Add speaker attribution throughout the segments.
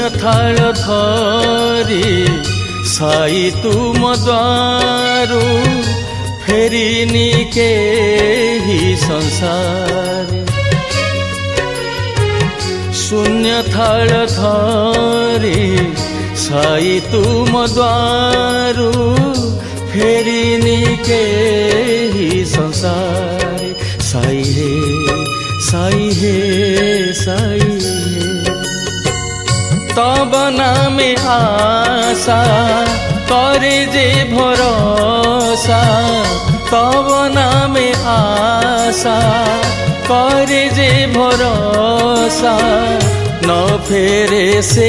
Speaker 1: शून्य थाल धरी साई तुम द्वारू फेरिनी केही संसार शून्य थाल धरी साई तुम द्वारू फेरिनी केही संसार साई हे साई हे साई हे तब नामे आशा करे जे भरोसा तब नामे आशा करे जे भरोसा न फेरे से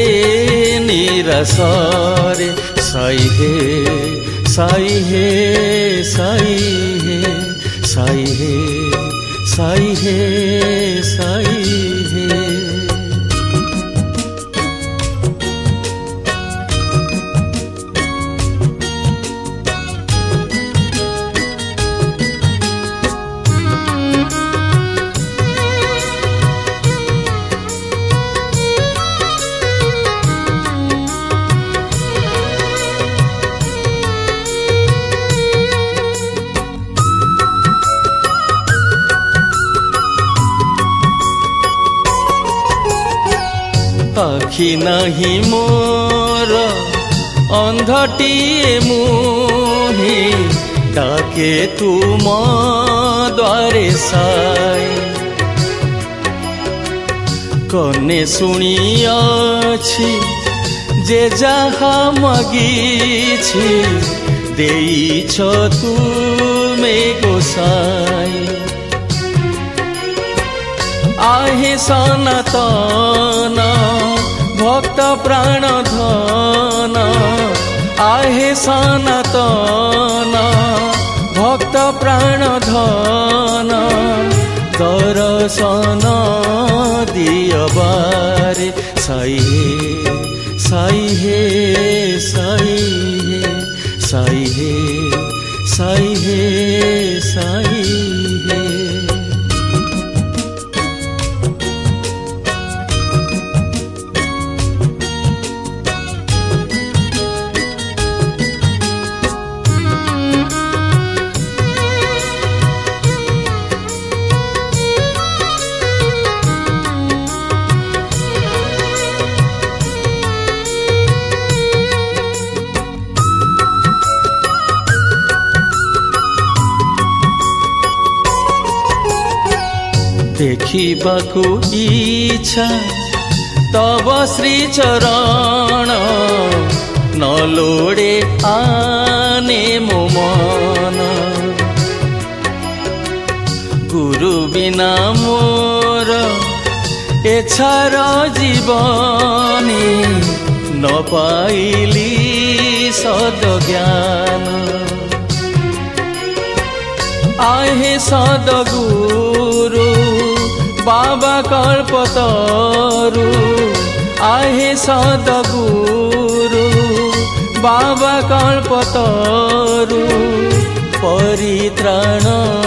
Speaker 1: निराशरे साई हे साई हे साई हे साई हे साई हे साई हे आखि नहीं मोर अंधटीए मुही डाके तुम द्वारे साई कने शुणियाछि जे जहा मगीछि देइछ तुमे गोसाई आहे सनातन भक्त प्राण धन आहे सनातन भक्त प्राण धन दर्शन दियबारे साई हे साई हे साई हे साई हे साई हे देखिबाकु इच्छा तब श्री चरण न लोड़े आने मो मन गुरु बिना मोर एछार जीवनी न पाइली सद ज्ञान आहे सद गुरु बाबा कल्पतरु आहे सदगुरु बाबा कल्पतरु परित्राण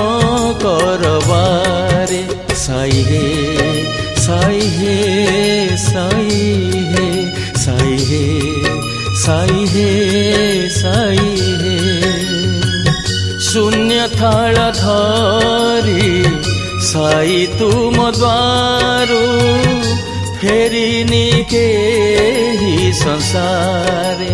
Speaker 1: करवारे साई हे साई हे साई हे साई हे साई हे साई हे शून्य थाल धरी साई तुम द्वारू फेरिनी केही संसारे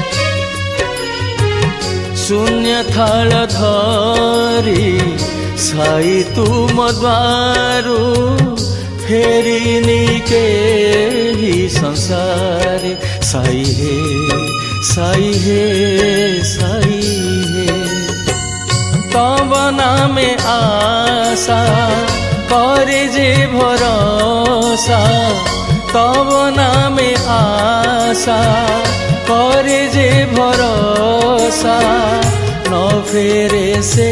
Speaker 1: शून्य थाल धरी साई तुम द्वारू फेरिनी केही संसारे साई हे साई हे साई हे तब नामे आशा करे जे भरोसा तब नामे आशा करे जे भरोसा न फेरे से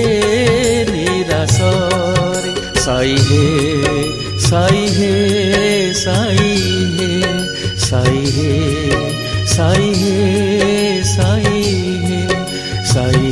Speaker 1: निराशरे साई हे साई हे साई हे साई हे साई हे साई हे साई